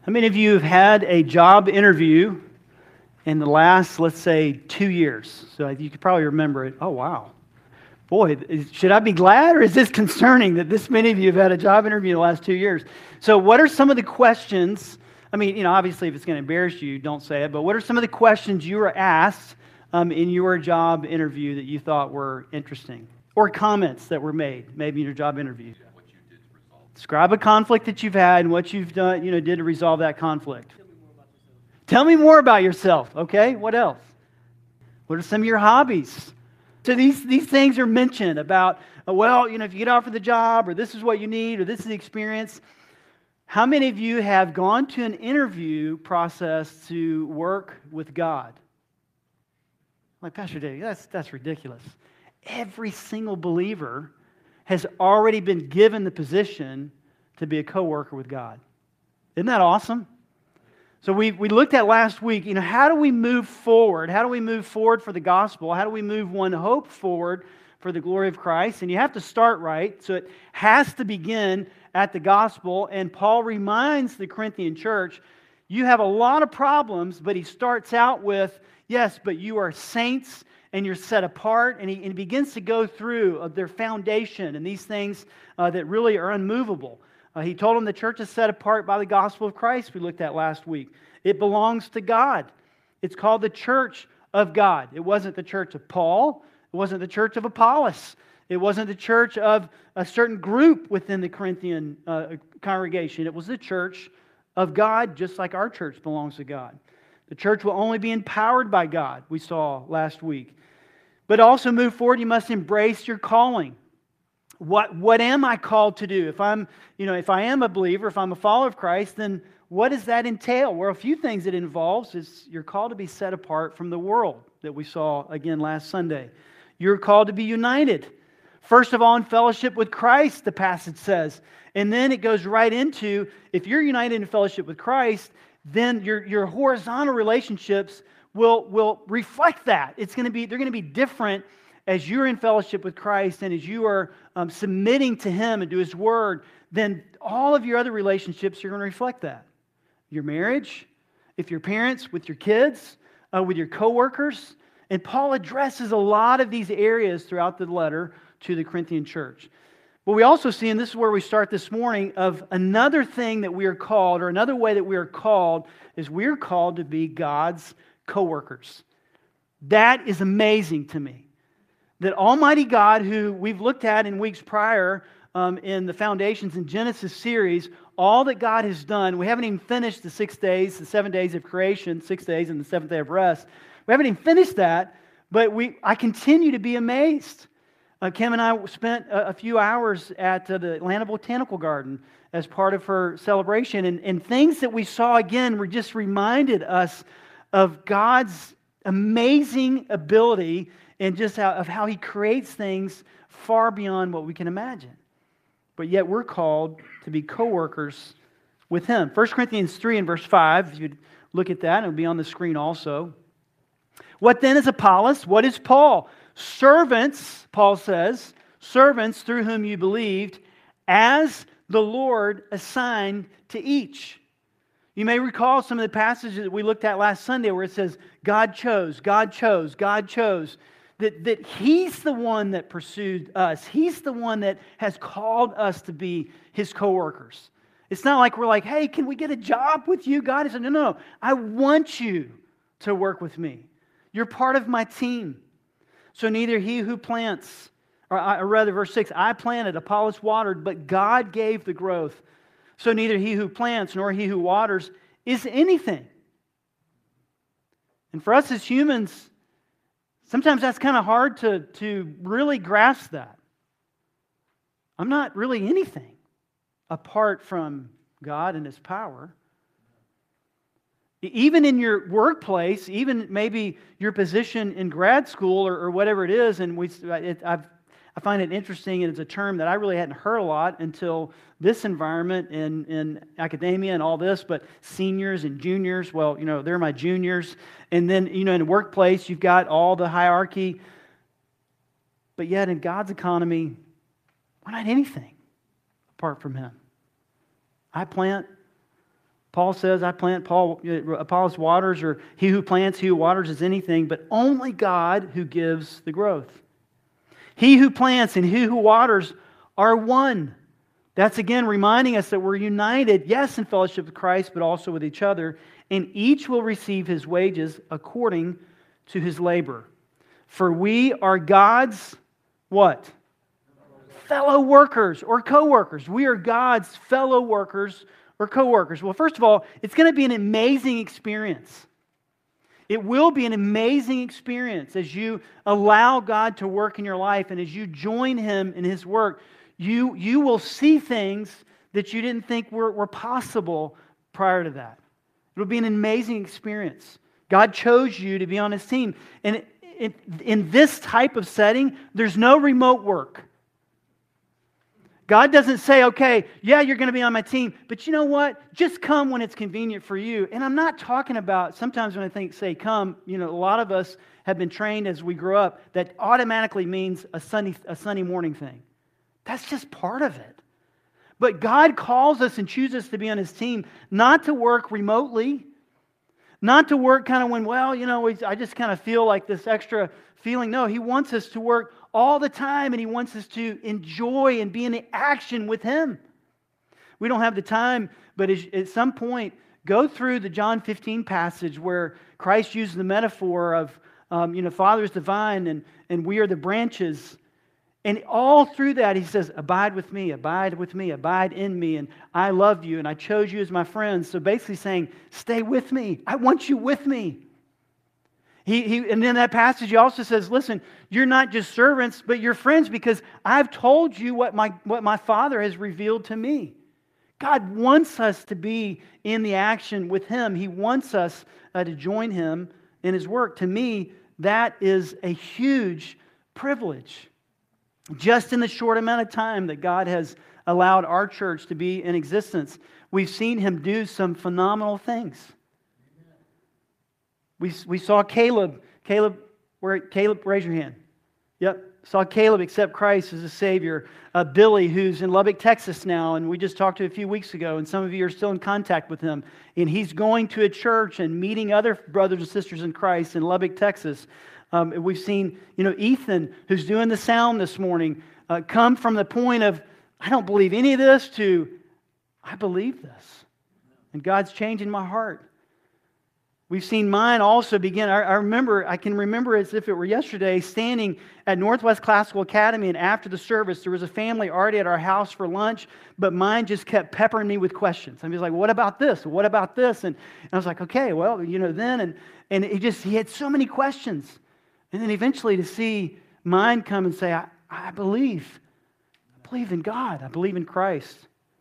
How many of you have had a job interview in the last, let's say, 2 years? So you could probably remember it. Oh, wow. Boy, should I be glad or is this concerning that this many of you have had a job interview in the last 2 years? So what are some of the questions? I mean, obviously if it's going to embarrass you, don't say it, but what are some of the questions you were asked in your job interview that you thought were interesting? Or comments that were made, maybe in your job interview? Describe a conflict that you've had and what you've done, did to resolve that conflict. Tell me more about yourself. Okay, what else? What are some of your hobbies? So these things are mentioned about, if you get offered the job, or this is what you need, or this is the experience. How many of you have gone to an interview process to work with God? Like, Pastor Dave, that's ridiculous. Every single believer has already been given the position to be a co-worker with God. Isn't that awesome? So we looked at last week, how do we move forward? How do we move forward for the gospel? How do we move one hope forward for the glory of Christ? And you have to start right, so it has to begin at the gospel. And Paul reminds the Corinthian church, you have a lot of problems, but he starts out with, yes, but you are saints and you're set apart, and he begins to go through their foundation and these things that really are unmovable. He told them the church is set apart by the gospel of Christ, we looked at last week. It belongs to God. It's called the church of God. It wasn't the church of Paul. It wasn't the church of Apollos. It wasn't the church of a certain group within the Corinthian congregation. It was the church of God, just like our church belongs to God. The church will only be empowered by God, we saw last week. But also move forward, you must embrace your calling. What am I called to do? If I am a believer, if I'm a follower of Christ, then what does that entail? Well, a few things it involves is you're called to be set apart from the world that we saw again last Sunday. You're called to be united. First of all, in fellowship with Christ, the passage says. And then it goes right into, if you're united in fellowship with Christ, then your horizontal relationships will reflect that. They're going to be different as you're in fellowship with Christ and as you are submitting to Him and to His Word. Then all of your other relationships are going to reflect that. Your marriage, if you're parents, with your kids, with your coworkers. And Paul addresses a lot of these areas throughout the letter to the Corinthian church. But we also see, and this is where we start this morning, of another thing that we are called, or another way that we are called, is we are called to be God's co-workers. That is amazing to me. That Almighty God, who we've looked at in weeks prior in the Foundations in Genesis series, all that God has done, we haven't even finished the 6 days, the 7 days of creation, 6 days and the seventh day of rest. We haven't even finished that, but I continue to be amazed. Kim and I spent a few hours at the Atlanta Botanical Garden as part of her celebration, and things that we saw again were just reminded us of God's amazing ability and just of how He creates things far beyond what we can imagine. But yet we're called to be co-workers with Him. 1 Corinthians 3 and verse 5, if you'd look at that, it'll be on the screen also. What then is Apollos? What is Paul? Servants, Paul says, servants through whom you believed, as the Lord assigned to each. You may recall some of the passages that we looked at last Sunday where it says, God chose, God chose, God chose. That He's the one that pursued us. He's the one that has called us to be His co-workers. It's not like we're like, hey, can we get a job with you, God? He said, no, I want you to work with me. You're part of my team. So neither he who plants, or rather verse 6, I planted, Apollos watered, but God gave the growth. So neither he who plants nor he who waters is anything. And for us as humans, sometimes that's kind of hard to really grasp that. I'm not really anything apart from God and His power. Even in your workplace, even maybe your position in grad school or whatever it is, and I find it interesting, and it's a term that I really hadn't heard a lot until this environment in academia and all this, but seniors and juniors, well, they're my juniors. And then, in the workplace, you've got all the hierarchy. But yet in God's economy, we're not anything apart from Him. I plant, Paul says, I plant, Apollos waters, or he who plants, he who waters is anything, but only God who gives the growth. He who plants and he who waters are one. That's again reminding us that we're united, yes, in fellowship with Christ, but also with each other, and each will receive his wages according to his labor. For we are God's, what? Fellow workers or co-workers. We are God's fellow workers or co-workers. Well, first of all, it's going to be an amazing experience. It will be an amazing experience as you allow God to work in your life and as you join Him in His work. You will see things that you didn't think were possible prior to that. It'll be an amazing experience. God chose you to be on His team. And in this type of setting, there's no remote work. God doesn't say, okay, yeah, you're going to be on my team, but you know what? Just come when it's convenient for you. And I'm not talking about, sometimes when I say come, a lot of us have been trained as we grow up, that automatically means a Sunday morning thing. That's just part of it. But God calls us and chooses us to be on His team, not to work remotely, not to work kind of when, I just kind of feel like this extra feeling. No, He wants us to work all the time, and He wants us to enjoy and be in the action with Him. We don't have the time, but at some point, go through the John 15 passage where Christ uses the metaphor of, Father is the vine and we are the branches. And all through that, He says, abide with me, abide in me, and I love you, and I chose you as my friend. So basically saying, stay with me. I want you with me. And in that passage, He also says, listen, you're not just servants, but you're friends because I've told you what my Father has revealed to me. God wants us to be in the action with Him. He wants us to join Him in His work. To me, that is a huge privilege. Just in the short amount of time that God has allowed our church to be in existence, we've seen Him do some phenomenal things. We saw Caleb. Caleb, raise your hand. Yep. Saw Caleb accept Christ as a Savior. Billy, who's in Lubbock, Texas now, and we just talked to him a few weeks ago, and some of you are still in contact with him. And he's going to a church and meeting other brothers and sisters in Christ in Lubbock, Texas. We've seen, Ethan, who's doing the sound this morning, come from the point of, I don't believe any of this, to, I believe this. And God's changing my heart. We've seen mine also begin. I can remember as if it were yesterday, standing at Northwest Classical Academy, and after the service, there was a family already at our house for lunch, but mine just kept peppering me with questions. I'm just like, what about this? What about this? And I was like, okay, well, then, and he had so many questions. And then eventually to see mine come and say, I believe in God. I believe in Christ.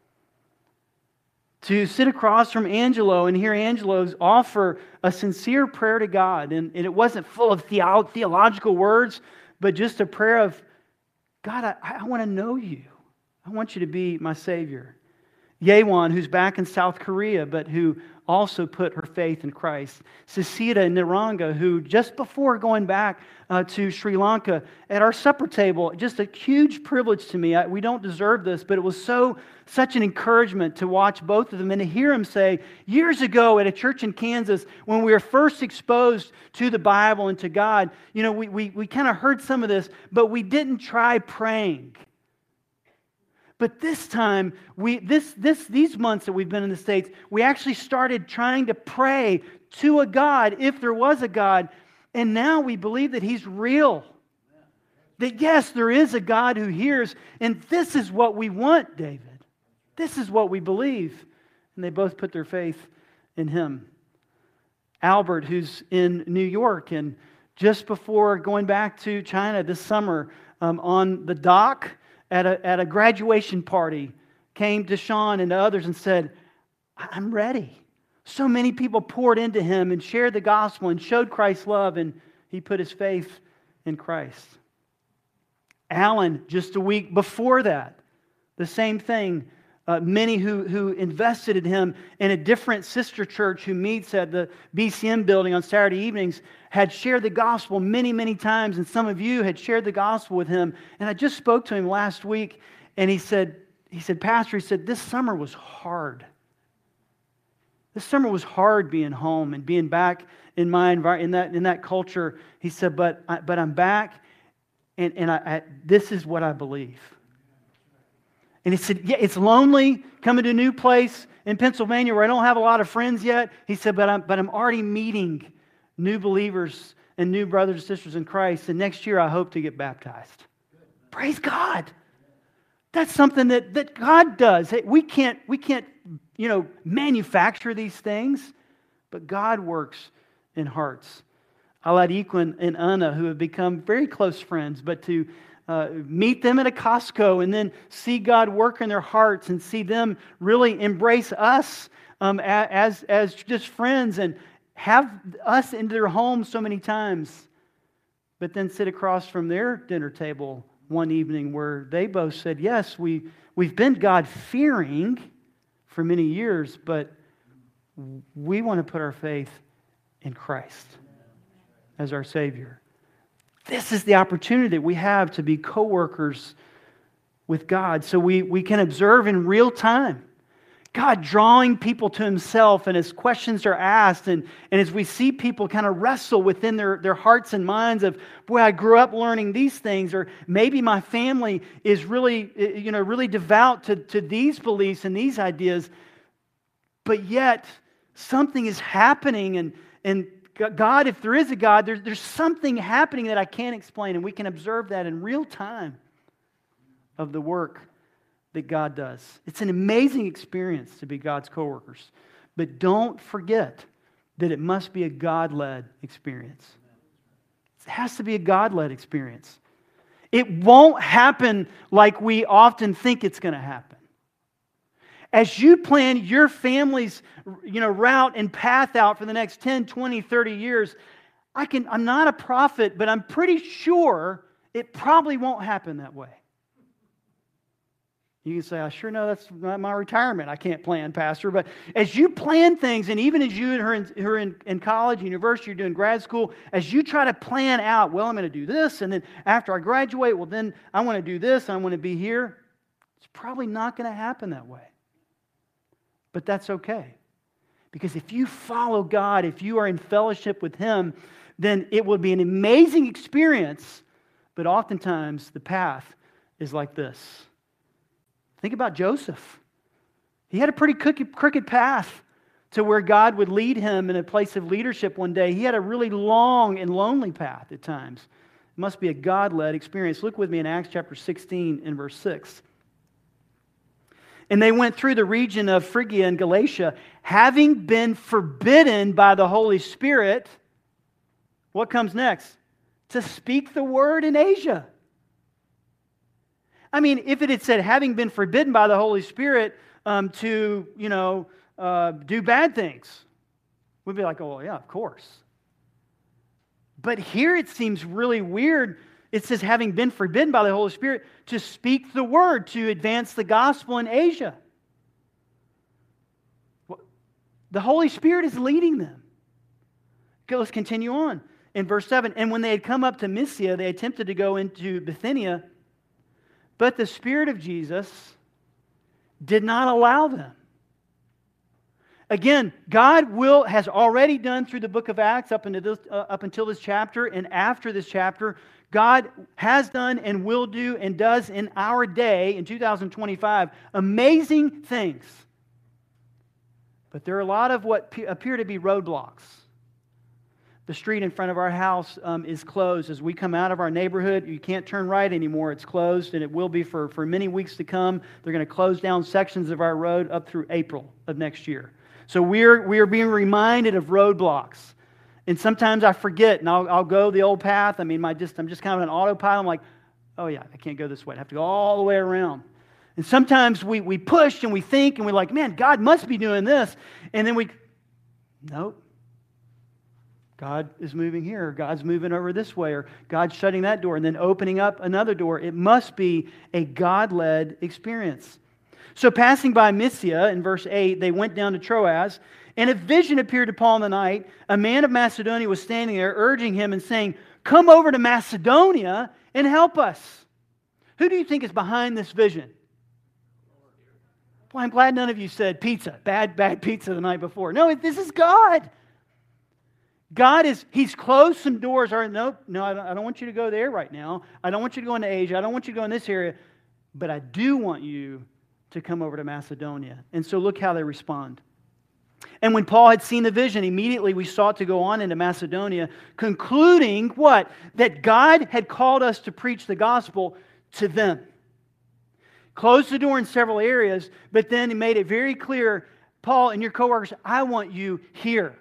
To sit across from Angelo and hear Angelo's offer a sincere prayer to God. And it wasn't full of theological words, but just a prayer of, God, I want to know you. I want you to be my Savior. Yewan, who's back in South Korea, but who also put her faith in Christ. Sisita Niranga, who just before going back to Sri Lanka, at our supper table, just a huge privilege to me. We don't deserve this, but it was such an encouragement to watch both of them and to hear him say, years ago at a church in Kansas, when we were first exposed to the Bible and to God, we kind of heard some of this, but we didn't try praying. But this time, these months that we've been in the States, we actually started trying to pray to a God, if there was a God. And now we believe that He's real. That yes, there is a God who hears. And this is what we want, David. This is what we believe. And they both put their faith in Him. Albert, who's in New York, and just before going back to China this summer, on the dock, at a graduation party, came to Sean and to others and said, I'm ready. So many people poured into him and shared the gospel and showed Christ's love, and he put his faith in Christ. Alan, just a week before that, the same thing. Many who invested in him, in a different sister church who meets at the BCM building on Saturday evenings, had shared the gospel many, many times, and some of you had shared the gospel with him. And I just spoke to him last week, and he said, Pastor, this summer was hard. This summer was hard being home and being back in my environment, in that culture. He said, but I'm back, and this is what I believe. And he said, yeah, it's lonely coming to a new place in Pennsylvania where I don't have a lot of friends yet. He said, but I'm already meeting new believers and new brothers and sisters in Christ. And next year I hope to get baptized. Praise God. That's something that God does. Hey, we can't manufacture these things, but God works in hearts. I let Equin and Anna, who have become very close friends, but to meet them at a Costco and then see God work in their hearts and see them really embrace us as just friends and have us into their homes so many times, but then sit across from their dinner table one evening where they both said, yes, we've been God-fearing for many years, but we want to put our faith in Christ as our Savior. This is the opportunity that we have to be co-workers with God so we can observe in real time God drawing people to Himself, and as questions are asked, and as we see people kind of wrestle within their hearts and minds of, boy, I grew up learning these things, or maybe my family is really devout to these beliefs and these ideas, but yet something is happening, and God, if there is a God, there's something happening that I can't explain, and we can observe that in real time of the work that God does. It's an amazing experience to be God's co-workers. But don't forget that it must be a God-led experience. It has to be a God-led experience. It won't happen like we often think it's going to happen. As you plan your family's route and path out for the next 10, 20, 30 years, I'm not a prophet, but I'm pretty sure it probably won't happen that way. You can say, I sure know that's not my retirement. I can't plan, Pastor. But as you plan things, and even as you who are in college, university, you're doing grad school, as you try to plan out, well, I'm going to do this, and then after I graduate, well, then I want to do this, I want to be here. It's probably not going to happen that way. But that's okay. Because if you follow God, if you are in fellowship with Him, then it will be an amazing experience. But oftentimes, the path is like this. Think about Joseph. He had a pretty crooked path to where God would lead him in a place of leadership one day. He had a really long and lonely path at times. It must be a God-led experience. Look with me in Acts chapter 16 and verse 6. And they went through the region of Phrygia and Galatia, having been forbidden by the Holy Spirit. What comes next? To speak the word in Asia. I mean, if it had said, having been forbidden by the Holy Spirit to do bad things, we'd be like, oh, yeah, of course. But here it seems really weird. It says, having been forbidden by the Holy Spirit to speak the word, to advance the gospel in Asia. The Holy Spirit is leading them. Okay, let's continue on. In verse 7, and when they had come up to Mysia, they attempted to go into Bithynia, but the Spirit of Jesus did not allow them. Again, God has already done through the book of Acts up until this chapter, and after this chapter, God has done and will do and does in our day, in 2025, amazing things. But there are a lot of what appear to be roadblocks. The street in front of our house is closed. As we come out of our neighborhood, you can't turn right anymore. It's closed, and it will be for many weeks to come. They're going to close down sections of our road up through April of next year. So we are being reminded of roadblocks. And sometimes I forget, and I'll go the old path. I mean, I'm just kind of an autopilot. I'm like, oh yeah, I can't go this way. I have to go all the way around. And sometimes we push and we think, and we're like, man, God must be doing this. And then nope. God is moving here, or God's moving over this way, or God's shutting that door and then opening up another door. It must be a God-led experience. So passing by Mysia, in verse 8, they went down to Troas, and a vision appeared to Paul in the night. A man of Macedonia was standing there, urging him and saying, come over to Macedonia and help us. Who do you think is behind this vision? Boy, I'm glad none of you said pizza, bad pizza the night before. No, this is God. He's closed some doors. All right, no, I don't want you to go there right now. I don't want you to go into Asia. I don't want you to go in this area. But I do want you to come over to Macedonia. And so look how they respond. And when Paul had seen the vision, immediately we sought to go on into Macedonia, concluding what? That God had called us to preach the gospel to them. Closed the door in several areas, but then he made it very clear, Paul and your coworkers, I want you here.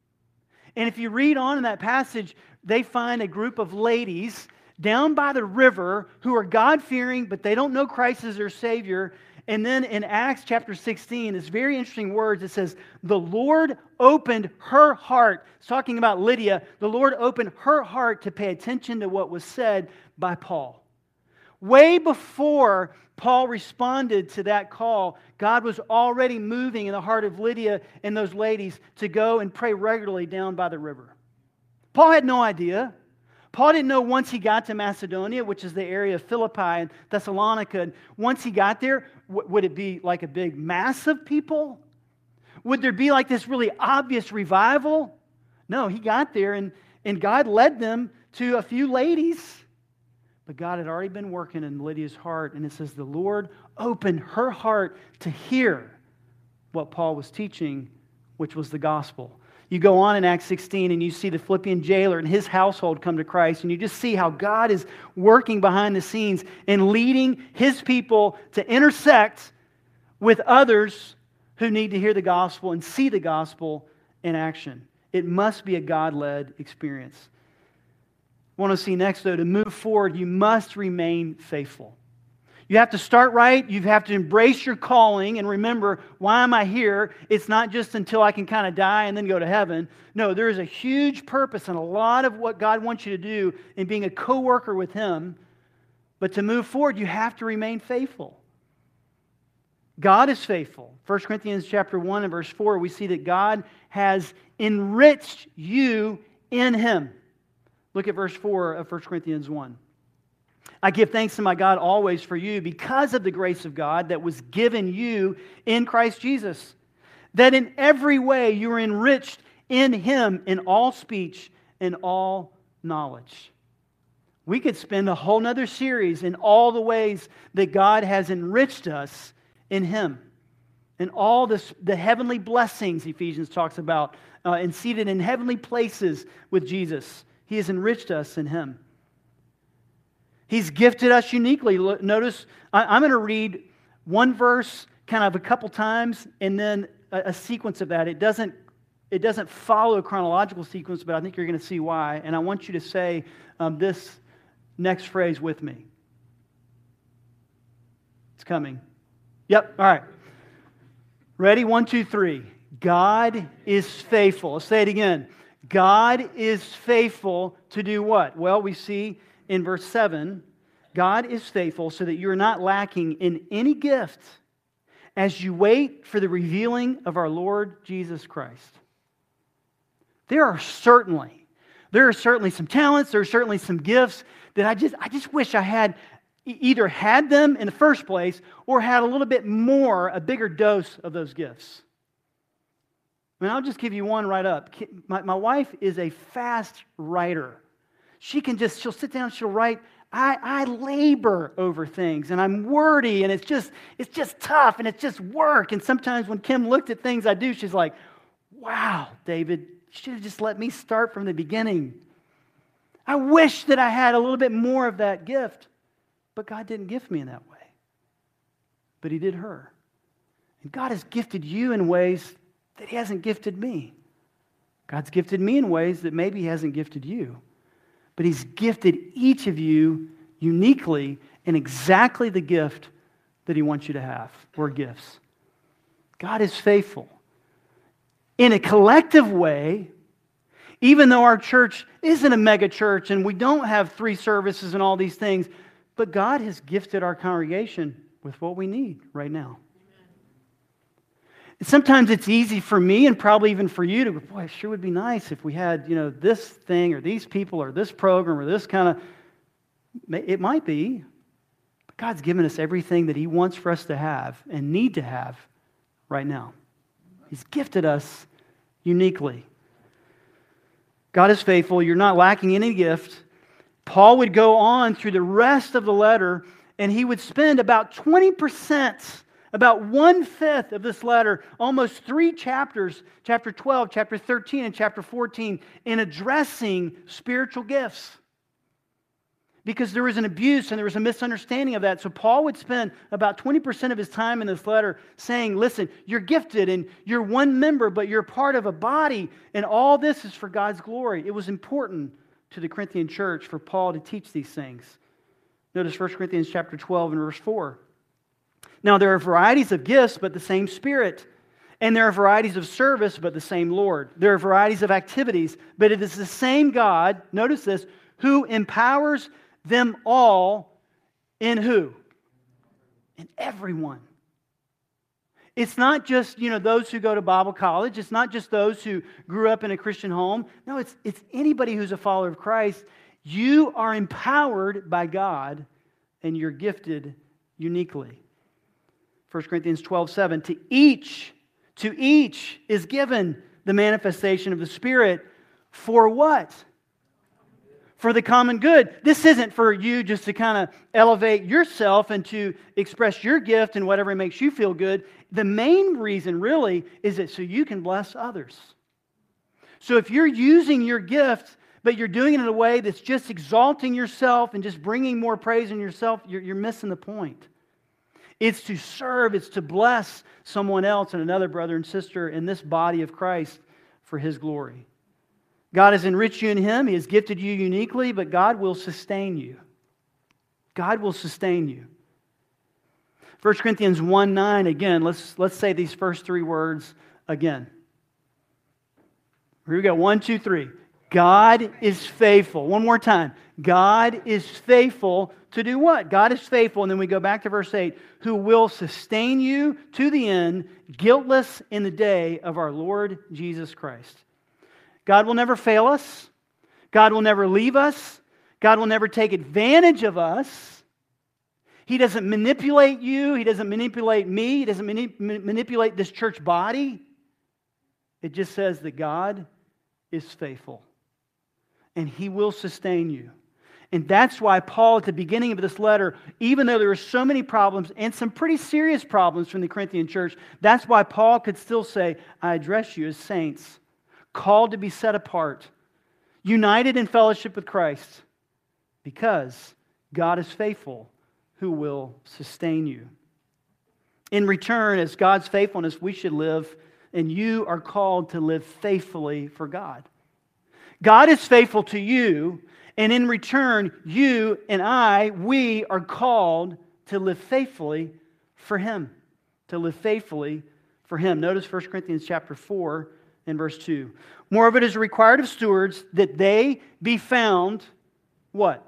And if you read on in that passage, they find a group of ladies down by the river who are God-fearing, but they don't know Christ as their Savior. And then in Acts chapter 16, it's very interesting words. It says, the Lord opened her heart. It's talking about Lydia. The Lord opened her heart to pay attention to what was said by Paul. Way before Paul responded to that call, God was already moving in the heart of Lydia and those ladies to go and pray regularly down by the river. Paul had no idea. Paul didn't know once he got to Macedonia, which is the area of Philippi and Thessalonica, and once he got there, would it be like a big mass of people? Would there be like this really obvious revival? No, he got there and God led them to a few ladies. But God had already been working in Lydia's heart, and it says the Lord opened her heart to hear what Paul was teaching, which was the gospel. You go on in Acts 16 and you see the Philippian jailer and his household come to Christ, and you just see how God is working behind the scenes and leading His people to intersect with others who need to hear the gospel and see the gospel in action. It must be a God-led experience. I want to see next, though, to move forward, you must remain faithful. You have to start right. You have to embrace your calling and remember, why am I here? It's not just until I can kind of die and then go to heaven. No, there is a huge purpose and a lot of what God wants you to do in being a co-worker with Him. But to move forward, you have to remain faithful. God is faithful. 1 Corinthians chapter 1 and verse 4, we see that God has enriched you in Him. Look at verse 4 of 1 Corinthians 1. I give thanks to my God always for you because of the grace of God that was given you in Christ Jesus, that in every way you are enriched in Him in all speech and all knowledge. We could spend a whole nother series in all the ways that God has enriched us in Him. And all the heavenly blessings Ephesians talks about, and seated in heavenly places with Jesus. He has enriched us in Him. He's gifted us uniquely. Notice, I'm going to read one verse kind of a couple times and then a sequence of that. It doesn't follow a chronological sequence, but I think you're going to see why. And I want you to say this next phrase with me. It's coming. Yep, all right. Ready? 1, 2, 3. God is faithful. Let's say it again. God is faithful to do what? Well, we see in verse 7, God is faithful so that you are not lacking in any gift as you wait for the revealing of our Lord Jesus Christ. There are certainly some talents, there are certainly some gifts that I just wish I had either had them in the first place or had a little bit more, a bigger dose of those gifts. I mean, I'll just give you one right up. My wife is a fast writer. She'll sit down, she'll write. I labor over things, and I'm wordy, and it's just tough, and it's just work. And sometimes when Kim looked at things I do, she's like, wow, David, you should have just let me start from the beginning. I wish that I had a little bit more of that gift, but God didn't gift me in that way. But He did her. And God has gifted you in ways that He hasn't gifted me. God's gifted me in ways that maybe He hasn't gifted you. But He's gifted each of you uniquely in exactly the gift that He wants you to have, or gifts. God is faithful. In a collective way, even though our church isn't a mega church and we don't have 3 services and all these things, but God has gifted our congregation with what we need right now. And sometimes it's easy for me and probably even for you to go, boy, it sure would be nice if we had, this thing or these people or this program or this kind of, it might be, but God's given us everything that He wants for us to have and need to have right now. He's gifted us uniquely. God is faithful. You're not lacking any gift. Paul would go on through the rest of the letter, and he would spend about 20%, about 1/5 of this letter, almost 3 chapters, chapter 12, chapter 13, and chapter 14, in addressing spiritual gifts. Because there was an abuse and there was a misunderstanding of that. So Paul would spend about 20% of his time in this letter saying, listen, you're gifted and you're one member, but you're part of a body, and all this is for God's glory. It was important to the Corinthian church for Paul to teach these things. Notice 1 Corinthians chapter 12 and verse 4. Now there are varieties of gifts, but the same Spirit. And there are varieties of service, but the same Lord. There are varieties of activities, but it is the same God, notice this, who empowers them all in who? In everyone. It's not just, those who go to Bible college. It's not just those who grew up in a Christian home. No, it's anybody who's a follower of Christ. You are empowered by God, and you're gifted uniquely. 1 Corinthians 12:7, to each is given the manifestation of the Spirit for what? For the common good. This isn't for you just to kind of elevate yourself and to express your gift and whatever makes you feel good. The main reason really is that so you can bless others. So if you're using your gift, but you're doing it in a way that's just exalting yourself and just bringing more praise in yourself, you're missing the point. It's to serve, it's to bless someone else and another brother and sister in this body of Christ for His glory. God has enriched you in Him. He has gifted you uniquely, but God will sustain you. God will sustain you. 1 Corinthians 1:9, again, let's say these first 3 words again. Here we go. 1, 2, 3. God is faithful. One more time. God is faithful to do what? God is faithful. And then we go back to verse 8. Who will sustain you to the end, guiltless in the day of our Lord Jesus Christ. God will never fail us. God will never leave us. God will never take advantage of us. He doesn't manipulate you. He doesn't manipulate me. He doesn't manipulate this church body. It just says that God is faithful. And He will sustain you. And that's why Paul, at the beginning of this letter, even though there were so many problems and some pretty serious problems from the Corinthian church, that's why Paul could still say, I address you as saints, called to be set apart, united in fellowship with Christ, because God is faithful, who will sustain you. In return, as God's faithfulness, we should live, and you are called to live faithfully for God. God is faithful to you, and in return, you and we are called to live faithfully for Him. To live faithfully for Him. Notice 1 Corinthians chapter 4 and verse 2. Moreover, it is required of stewards that they be found, what?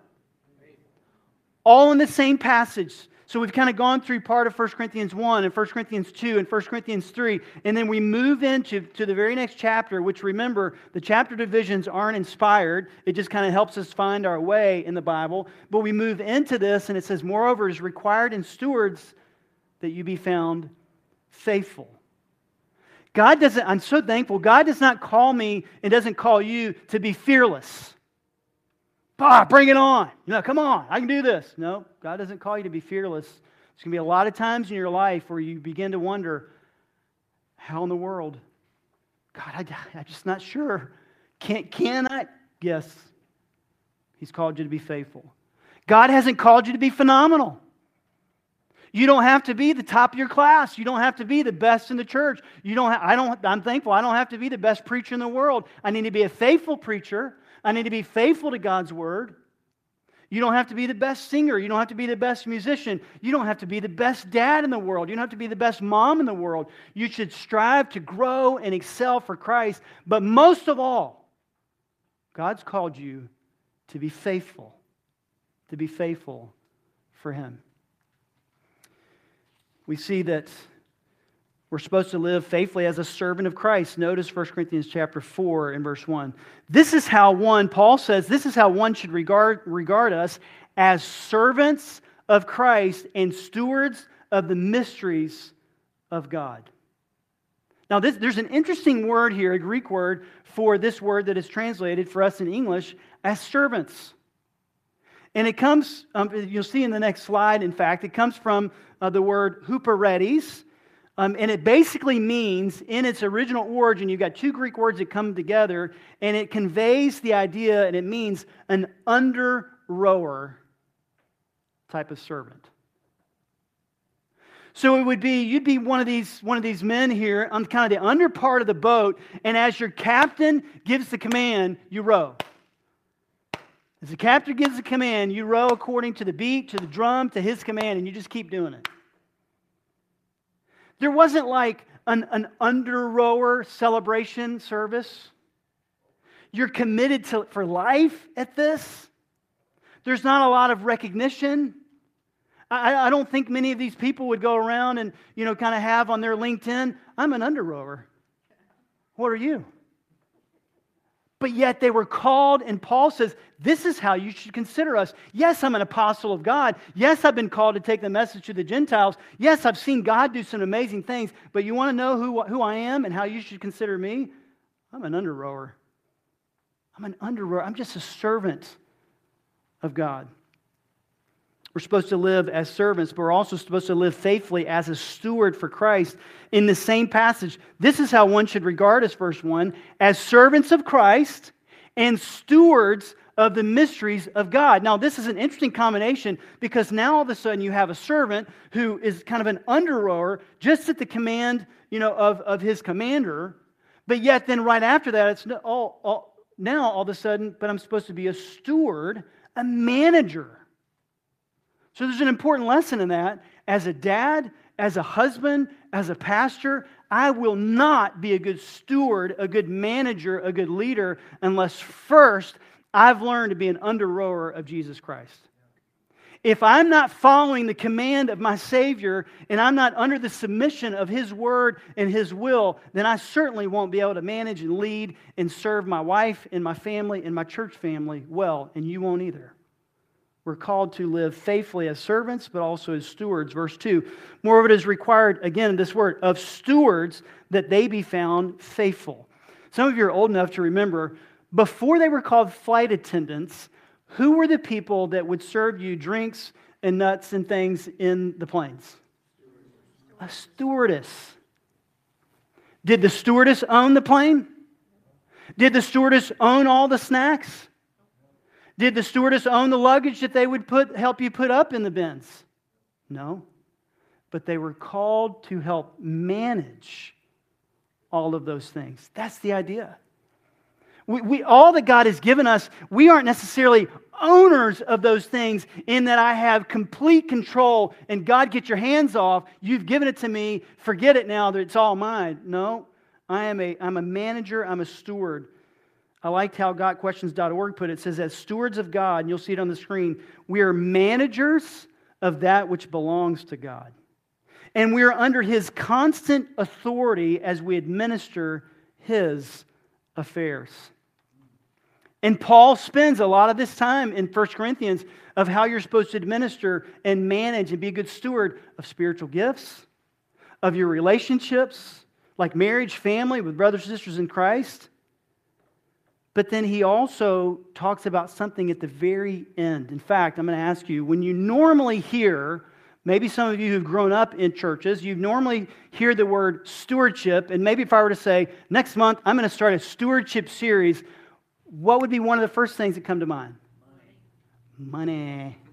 All in the same passage. So we've kind of gone through part of 1 Corinthians 1 and 1 Corinthians 2 and 1 Corinthians 3, and then we move into the very next chapter, which, remember, the chapter divisions aren't inspired. It just kind of helps us find our way in the Bible. But we move into this, and it says, moreover, it is required in stewards that you be found faithful. I'm so thankful, God does not call me and doesn't call you to be fearless. Bring it on. Come on, I can do this. No, God doesn't call you to be fearless. There's going to be a lot of times in your life where you begin to wonder, how in the world? God, I'm just not sure. Can I? Yes, He's called you to be faithful. God hasn't called you to be phenomenal. You don't have to be the top of your class. You don't have to be the best in the church. I'm thankful I don't have to be the best preacher in the world. I need to be a faithful preacher. I need to be faithful to God's Word. You don't have to be the best singer. You don't have to be the best musician. You don't have to be the best dad in the world. You don't have to be the best mom in the world. You should strive to grow and excel for Christ. But most of all, God's called you to be faithful for Him. We see that we're supposed to live faithfully as a servant of Christ. Notice 1 Corinthians chapter 4 and verse 1. Paul says, this is how one should regard us as servants of Christ and stewards of the mysteries of God. Now, there's an interesting word here, a Greek word, for this word that is translated for us in English as servants. And it comes, you'll see in the next slide, in fact, it comes from the word huperetes. And it basically means, in its original origin, you've got two Greek words that come together, and it conveys the idea, and it means an under-rower type of servant. So it would be, you'd be one of these men here on kind of the under part of the boat, and as your captain gives the command, you row. As the captain gives the command, you row according to the beat, to the drum, to his command, and you just keep doing it. There wasn't like an under-rower celebration service. You're committed for life at this. There's not a lot of recognition. I don't think many of these people would go around and, kind of have on their LinkedIn, I'm an under-rower. What are you? But yet they were called, and Paul says, this is how you should consider us. Yes, I'm an apostle of God. Yes, I've been called to take the message to the Gentiles. Yes, I've seen God do some amazing things. But you want to know who I am and how you should consider me? I'm an under-rower. I'm an under-rower. I'm just a servant of God. We're supposed to live as servants, but we're also supposed to live faithfully as a steward for Christ. In the same passage, this is how one should regard us, verse 1, as servants of Christ and stewards of the mysteries of God. Now, this is an interesting combination because now all of a sudden you have a servant who is kind of an under-rower just at the command, of his commander, but yet then right after that, it's now all of a sudden, but I'm supposed to be a steward, a manager. So there's an important lesson in that. As a dad, as a husband, as a pastor, I will not be a good steward, a good manager, a good leader, unless first I've learned to be an under-rower of Jesus Christ. If I'm not following the command of my Savior and I'm not under the submission of His Word and His will, then I certainly won't be able to manage and lead and serve my wife and my family and my church family well, and you won't either. We're called to live faithfully as servants, but also as stewards. Verse 2, moreover, it is required, again, this word, of stewards that they be found faithful. Some of you are old enough to remember, before they were called flight attendants, who were the people that would serve you drinks and nuts and things in the planes? A stewardess. Did the stewardess own the plane? Did the stewardess own all the snacks? Did the stewardess own the luggage that they would help you put up in the bins? No. But they were called to help manage all of those things. That's the idea. We all that God has given us, we aren't necessarily owners of those things in that I have complete control and God, get your hands off. You've given it to me. Forget it now that it's all mine. No, I'm a manager. I'm a steward. I liked how GotQuestions.org put it. It says, as stewards of God, and you'll see it on the screen, we are managers of that which belongs to God. And we are under His constant authority as we administer His affairs. And Paul spends a lot of this time in 1 Corinthians of how you're supposed to administer and manage and be a good steward of spiritual gifts, of your relationships, like marriage, family, with brothers and sisters in Christ. But then he also talks about something at the very end. In fact, I'm going to ask you, when you normally hear, maybe some of you who've grown up in churches, you normally hear the word stewardship, and maybe if I were to say, next month I'm going to start a stewardship series, what would be one of the first things that come to mind? Money.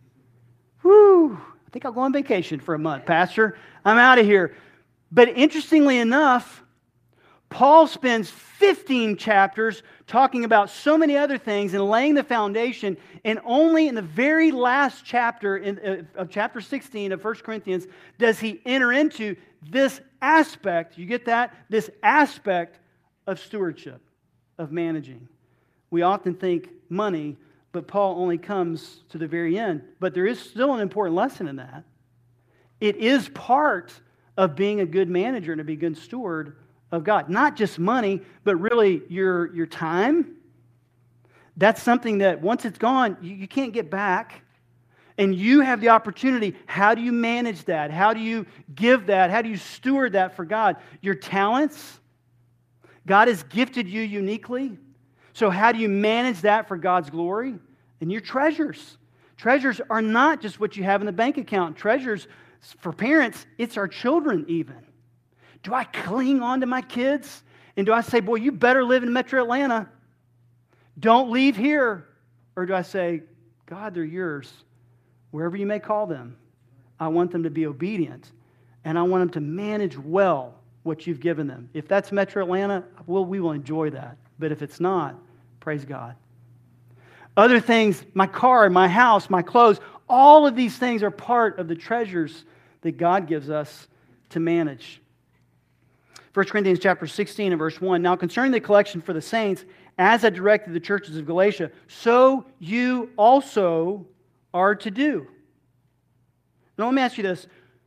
Woo! I think I'll go on vacation for a month, Pastor. I'm out of here. But interestingly enough, Paul spends 15 chapters talking about so many other things and laying the foundation, and only in the very last chapter of chapter 16 of 1 Corinthians does he enter into this aspect, you get that? This aspect of stewardship, of managing. We often think money, but Paul only comes to the very end. But there is still an important lesson in that. It is part of being a good manager and to be a good steward of God. Not just money, but really your time. That's something that once it's gone, you can't get back. And you have the opportunity. How do you manage that? How do you give that? How do you steward that for God? Your talents, God has gifted you uniquely. So how do you manage that for God's glory? And your treasures. Treasures are not just what you have in the bank account. Treasures, for parents, it's our children even. Do I cling on to my kids? And do I say, boy, you better live in Metro Atlanta. Don't leave here. Or do I say, God, they're yours. Wherever you may call them, I want them to be obedient, and I want them to manage well what you've given them. If that's Metro Atlanta, we will enjoy that. But if it's not, praise God. Other things, my car, my house, my clothes, all of these things are part of the treasures that God gives us to manage. 1 Corinthians chapter 16 and verse 1, now concerning the collection for the saints, as I directed the churches of Galatia, so you also are to do. Now let me ask you this.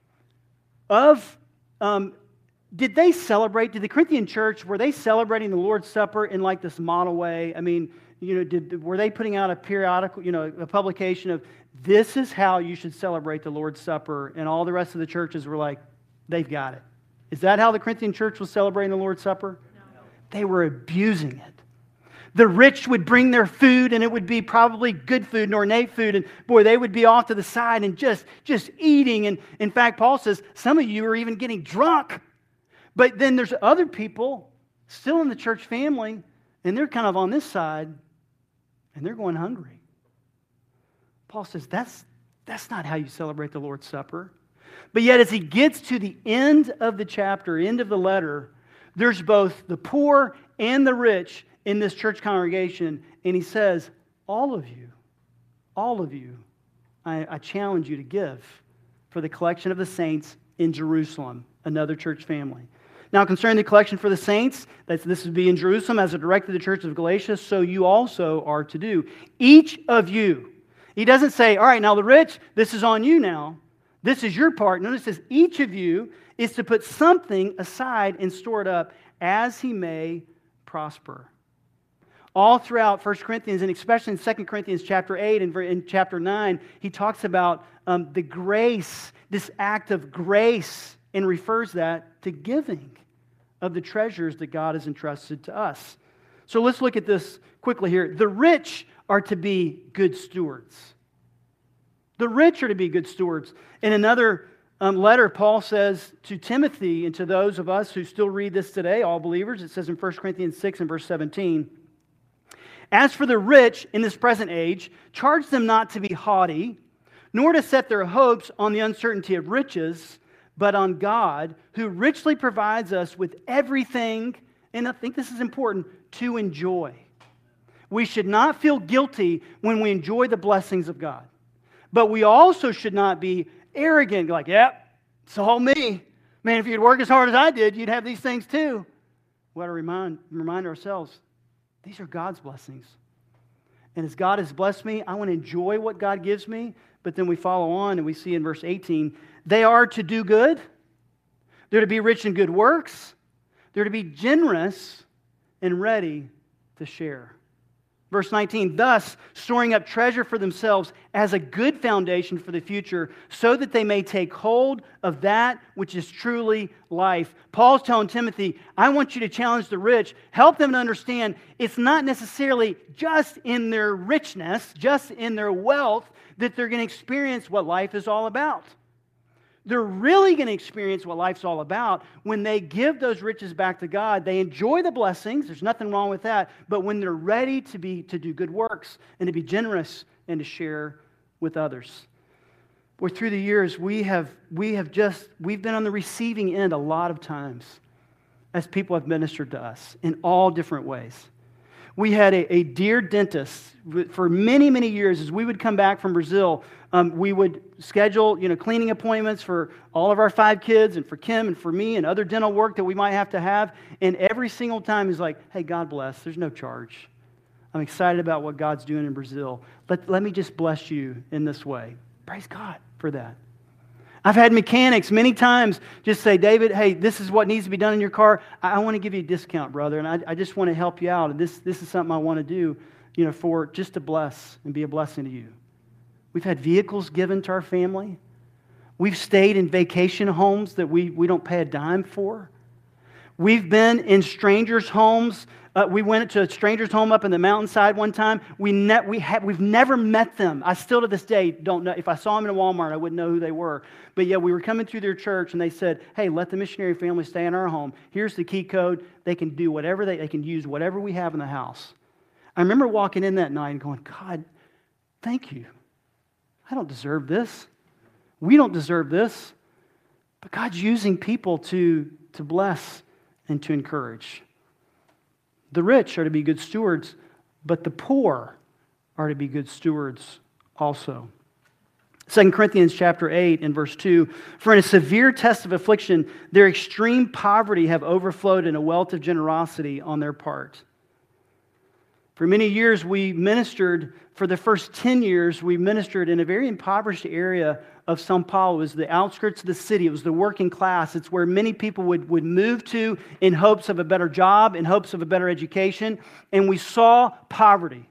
Did they celebrate, did the Corinthian church, were they celebrating the Lord's Supper in like this model way? I mean, were they putting out a periodical, a publication of this is how you should celebrate the Lord's Supper, and all the rest of the churches were like, they've got it. Is that how the Corinthian church was celebrating the Lord's Supper? No. They were abusing it. The rich would bring their food, and it would be probably good food and ornate food. And boy, they would be off to the side and just eating. And in fact, Paul says, some of you are even getting drunk. But then there's other people still in the church family, and they're kind of on this side, and they're going hungry. Paul says, that's not how you celebrate the Lord's Supper. But yet, as he gets to the end of the chapter, end of the letter, there's both the poor and the rich in this church congregation, and he says, all of you, I challenge you to give for the collection of the saints in Jerusalem, another church family. Now, concerning the collection for the saints, this would be in Jerusalem, as I directed the church of Galatia, so you also are to do. Each of you. He doesn't say, all right, now the rich, this is on you now. This is your part. Notice this, each of you is to put something aside and store it up as he may prosper. All throughout 1 Corinthians, and especially in 2 Corinthians chapter 8 and in chapter 9, he talks about the grace, this act of grace, and refers that to giving of the treasures that God has entrusted to us. So let's look at this quickly here. The rich are to be good stewards. The rich are to be good stewards. In another letter, Paul says to Timothy and to those of us who still read this today, all believers, it says in 1 Corinthians 6 and verse 17, as for the rich in this present age, charge them not to be haughty, nor to set their hopes on the uncertainty of riches, but on God, who richly provides us with everything, and I think this is important, to enjoy. We should not feel guilty when we enjoy the blessings of God. But we also should not be arrogant, like, yep, it's all me. Man, if you'd work as hard as I did, you'd have these things too. We ought to remind ourselves, these are God's blessings. And as God has blessed me, I want to enjoy what God gives me. But then we follow on and we see in verse 18, they are to do good. They're to be rich in good works. They're to be generous and ready to share. Verse 19, thus storing up treasure for themselves as a good foundation for the future, so that they may take hold of that which is truly life. Paul's telling Timothy, I want you to challenge the rich, help them to understand it's not necessarily just in their richness, just in their wealth, that they're going to experience what life is all about. They're really going to experience what life's all about when they give those riches back to God. They enjoy the blessings. There's nothing wrong with that. But when they're ready to do good works and to be generous and to share with others. Boy, through the years, we've been on the receiving end a lot of times as people have ministered to us in all different ways. We had a dear dentist for many, many years. As we would come back from Brazil, we would schedule, cleaning appointments for all of our 5 kids and for Kim and for me and other dental work that we might have to have. And every single time he's like, hey, God bless. There's no charge. I'm excited about what God's doing in Brazil. Let me just bless you in this way. Praise God for that. I've had mechanics many times just say, David, hey, this is what needs to be done in your car. I want to give you a discount, brother, and I just want to help you out. And this is something I want to do, for just to bless and be a blessing to you. We've had vehicles given to our family. We've stayed in vacation homes that we don't pay a dime for. We've been in strangers' homes. We went to a stranger's home up in the mountainside one time. We've never met them. I still to this day don't know. If I saw them in a Walmart, I wouldn't know who they were. But yeah, we were coming through their church and they said, hey, let the missionary family stay in our home. Here's the key code. They can do whatever they can use whatever we have in the house. I remember walking in that night and going, God, thank you. I don't deserve this. We don't deserve this. But God's using people to bless and to encourage. The rich are to be good stewards, but the poor are to be good stewards also. 2 Corinthians chapter 8 and verse 2, for in a severe test of affliction, their extreme poverty have overflowed in a wealth of generosity on their part. For many years we ministered, for the first 10 years, we ministered in a very impoverished area of São Paulo. It was the outskirts of the city. It was the working class. It's where many people would move to in hopes of a better job, in hopes of a better education. And we saw poverty.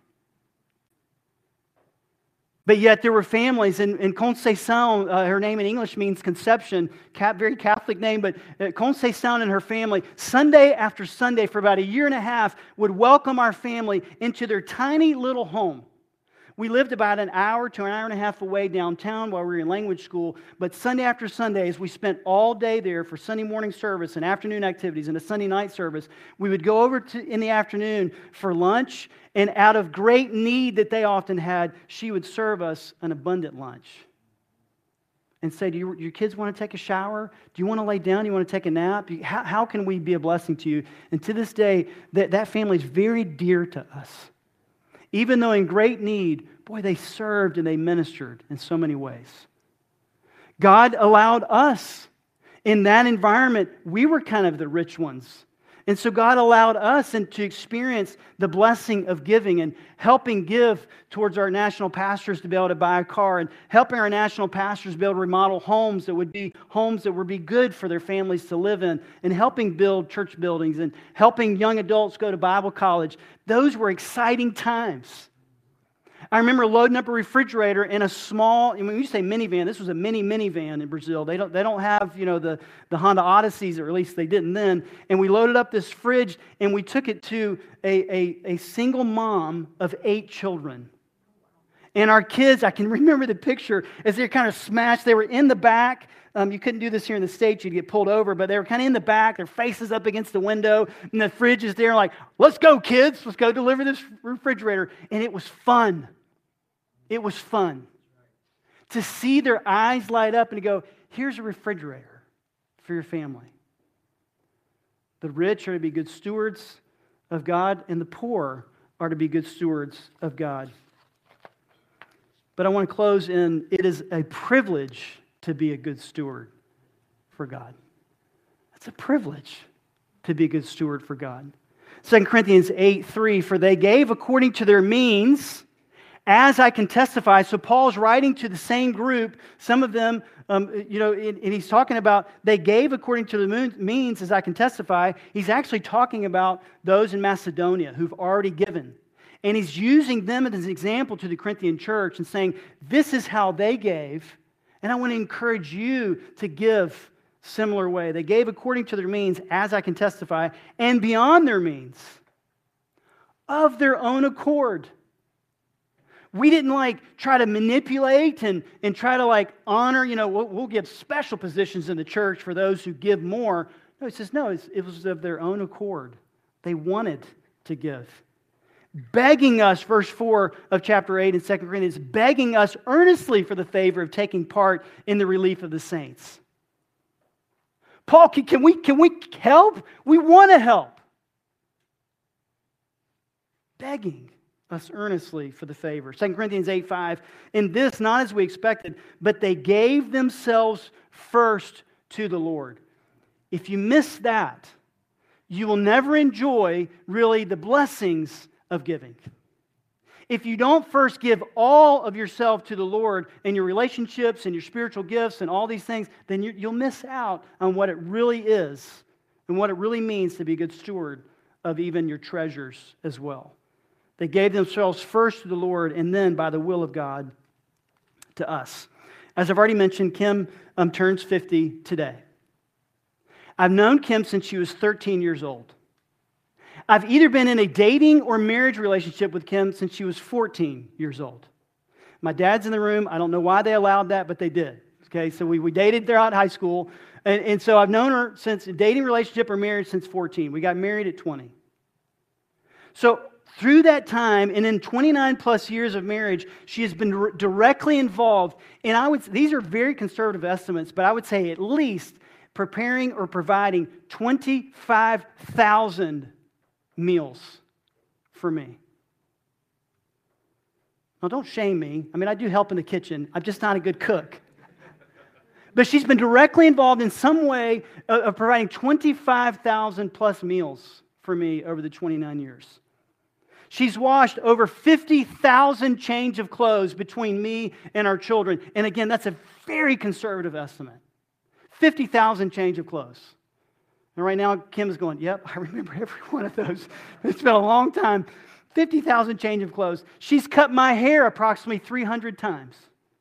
But yet there were families, and Conceição, her name in English means conception, very Catholic name, but Conceição and her family, Sunday after Sunday for about a year and a half, would welcome our family into their tiny little home. We lived about an hour to an hour and a half away downtown while we were in language school, but Sunday after Sundays, we spent all day there for Sunday morning service and afternoon activities and a Sunday night service. We would go over in the afternoon for lunch, and out of great need that they often had, she would serve us an abundant lunch and say, do your kids want to take a shower? Do you want to lay down? Do you want to take a nap? How can we be a blessing to you? And to this day, that family is very dear to us. Even though in great need, boy, they served and they ministered in so many ways. God allowed us in that environment. We were kind of the rich ones. And so God allowed us to experience the blessing of giving and helping give towards our national pastors to be able to buy a car and helping our national pastors be able to remodel homes that would be good for their families to live in and helping build church buildings and helping young adults go to Bible college. Those were exciting times. I remember loading up a refrigerator in a small, when you say minivan, this was a minivan in Brazil. They don't have, the Honda Odysseys, or at least they didn't then. And we loaded up this fridge and we took it to a single mom of 8 children. And our kids, I can remember the picture as they're kind of smashed. They were in the back. You couldn't do this here in the States. You'd get pulled over. But they were kind of in the back. Their faces up against the window. And the fridge is there like, let's go, kids. Let's go deliver this refrigerator. And it was fun. It was fun to see their eyes light up and to go, here's a refrigerator for your family. The rich are to be good stewards of God, and the poor are to be good stewards of God. But I want to close in, it is a privilege to be a good steward for God. It's a privilege to be a good steward for God. 2 Corinthians 8:3, for they gave according to their means, as I can testify. So Paul's writing to the same group, some of them, and he's talking about they gave according to the means, as I can testify. He's actually talking about those in Macedonia who've already given. And he's using them as an example to the Corinthian church and saying, this is how they gave, and I want to encourage you to give similar way. They gave according to their means, as I can testify, and beyond their means, of their own accord. We didn't try to manipulate and try to honor, we'll give special positions in the church for those who give more. No, it says, no, it was of their own accord. They wanted to give. Begging us, verse 4 of chapter 8 in 2 Corinthians, begging us earnestly for the favor of taking part in the relief of the saints. Paul, can we help? We want to help. Begging us earnestly for the favor. 2 Corinthians 8:5, in this, not as we expected, but they gave themselves first to the Lord. If you miss that, you will never enjoy really the blessings of giving. If you don't first give all of yourself to the Lord and your relationships and your spiritual gifts and all these things, then you'll miss out on what it really is and what it really means to be a good steward of even your treasures as well. They gave themselves first to the Lord, and then by the will of God, to us. As I've already mentioned, Kim turns 50 today. I've known Kim since she was 13 years old. I've either been in a dating or marriage relationship with Kim since she was 14 years old. My dad's in the room. I don't know why they allowed that, but they did. Okay, so we dated throughout high school. And so I've known her since a dating relationship or marriage since 14. We got married at 20. So through that time, and in 29 plus years of marriage, she has been directly involved. And these are very conservative estimates, but I would say at least preparing or providing 25,000 meals for me. Now, don't shame me. I mean, I do help in the kitchen. I'm just not a good cook. But she's been directly involved in some way of providing 25,000 plus meals for me over the 29 years. She's washed over 50,000 change of clothes between me and our children. And again, that's a very conservative estimate. 50,000 change of clothes. And right now, Kim is going, yep, I remember every one of those. It's been a long time. 50,000 change of clothes. She's cut my hair approximately 300 times.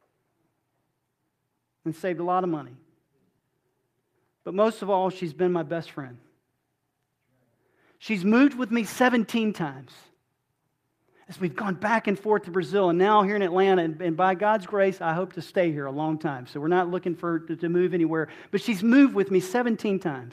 And saved a lot of money. But most of all, she's been my best friend. She's moved with me 17 times. As we've gone back and forth to Brazil and now here in Atlanta, and by God's grace, I hope to stay here a long time. So we're not looking for her to move anywhere. But she's moved with me 17 times.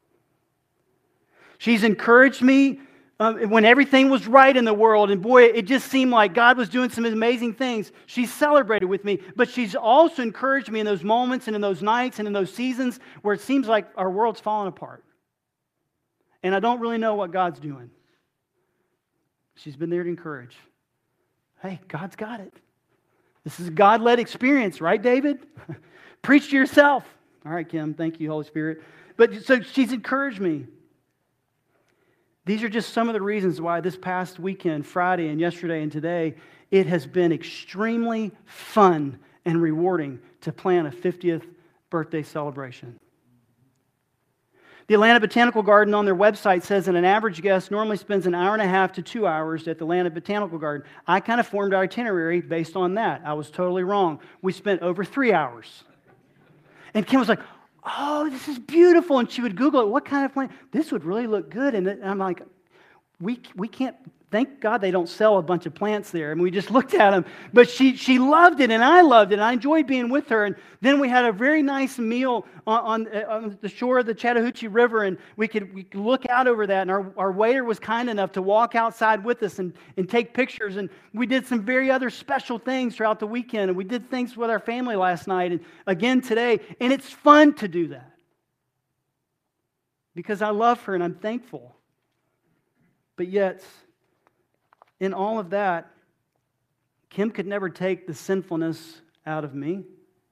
She's encouraged me when everything was right in the world, and boy, it just seemed like God was doing some amazing things. She's celebrated with me, but she's also encouraged me in those moments and in those nights and in those seasons where it seems like our world's falling apart. And I don't really know what God's doing. She's been there to encourage. Hey, God's got it. This is a God-led experience, right, David? Preach to yourself. All right, Kim, thank you, Holy Spirit. But so she's encouraged me. These are just some of the reasons why this past weekend, Friday and yesterday and today, it has been extremely fun and rewarding to plan a 50th birthday celebration. The Atlanta Botanical Garden on their website says that an average guest normally spends an hour and a half to 2 hours at the Atlanta Botanical Garden. I kind of formed our itinerary based on that. I was totally wrong. We spent over 3 hours. And Kim was like, oh, this is beautiful. And she would Google it. What kind of plant? This would really look good. And I'm like, we can't, thank God they don't sell a bunch of plants there. And we just looked at them. But she loved it, and I loved it. And I enjoyed being with her. And then we had a very nice meal on the shore of the Chattahoochee River. And we could look out over that. And our waiter was kind enough to walk outside with us and take pictures. And we did some very other special things throughout the weekend. And we did things with our family last night and again today. And it's fun to do that. Because I love her and I'm thankful. But yet, in all of that, Kim could never take the sinfulness out of me.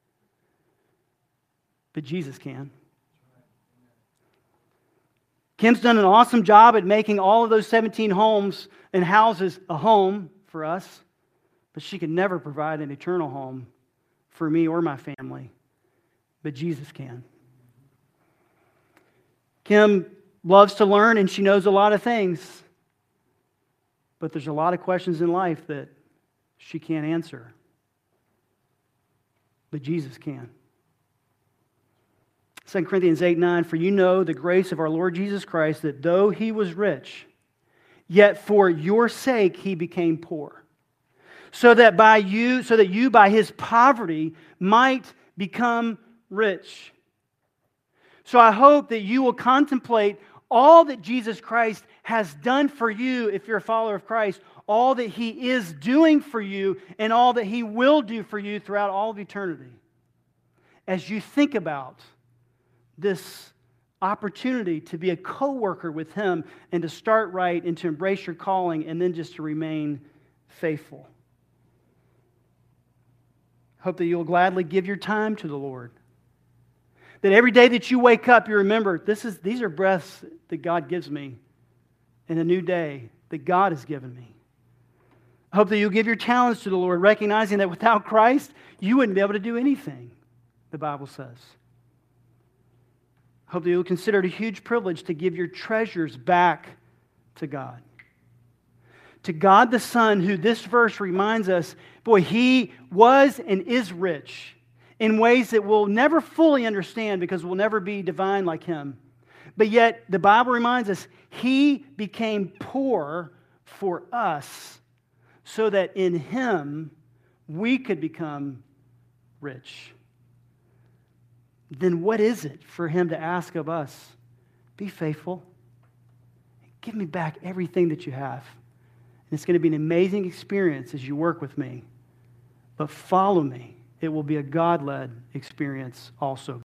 But Jesus can. Kim's done an awesome job at making all of those 17 homes and houses a home for us. But she could never provide an eternal home for me or my family. But Jesus can. Kim loves to learn and she knows a lot of things. But there's a lot of questions in life that she can't answer. But Jesus can. 2 Corinthians 8:9, for you know the grace of our Lord Jesus Christ, that though he was rich, yet for your sake he became poor, so that you by his poverty might become rich. So I hope that you will contemplate all that Jesus Christ has done for you if you're a follower of Christ, all that he is doing for you, and all that he will do for you throughout all of eternity. As you think about this opportunity to be a co-worker with him and to start right and to embrace your calling and then just to remain faithful. Hope that you'll gladly give your time to the Lord. That every day that you wake up, you remember, these are breaths that God gives me in a new day that God has given me. I hope that you'll give your talents to the Lord, recognizing that without Christ, you wouldn't be able to do anything, the Bible says. I hope that you'll consider it a huge privilege to give your treasures back to God. to God the Son, who this verse reminds us, boy, he was and is rich in ways that we'll never fully understand because we'll never be divine like him. But yet, the Bible reminds us, he became poor for us so that in him we could become rich. Then what is it for him to ask of us? Be faithful. Give me back everything that you have. And it's going to be an amazing experience as you work with me. But follow me. It will be a God-led experience also.